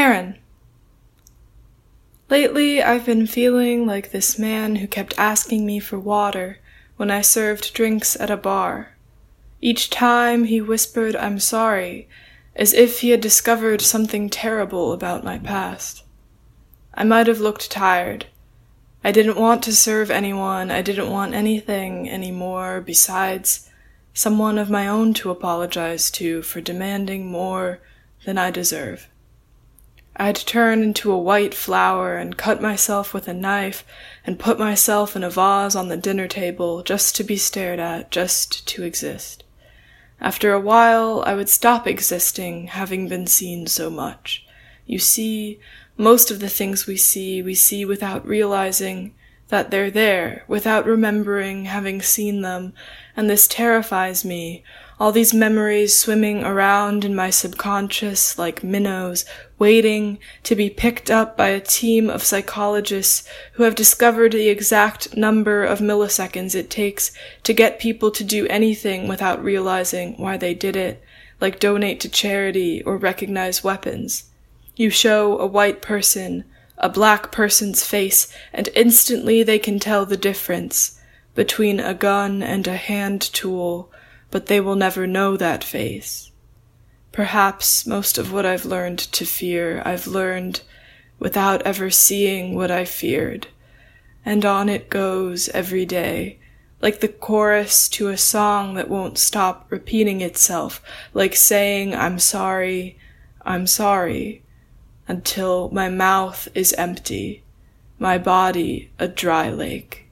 Aaron. Lately, I've been feeling like this man who kept asking me for water when I served drinks at a bar. Each time he whispered, "I'm sorry," as if he had discovered something terrible about my past. I might have looked tired. I didn't want to serve anyone. I didn't want anything anymore besides someone of my own to apologize to for demanding more than I deserve. I'd turn into a white flower and cut myself with a knife and put myself in a vase on the dinner table just to be stared at, just to exist. After a while, I would stop existing, having been seen so much. You see, most of the things we see without realizing that they're there, without remembering having seen them, and this terrifies me. All these memories swimming around in my subconscious like minnows, waiting to be picked up by a team of psychologists who have discovered the exact number of milliseconds it takes to get people to do anything without realizing why they did it, like donate to charity or recognize weapons. You show a white person a black person's face, and instantly they can tell the difference between a gun and a hand tool, but they will never know that face. Perhaps most of what I've learned to fear, I've learned without ever seeing what I feared. And on it goes every day, like the chorus to a song that won't stop repeating itself, like saying, I'm sorry, until my mouth is empty, my body a dry lake.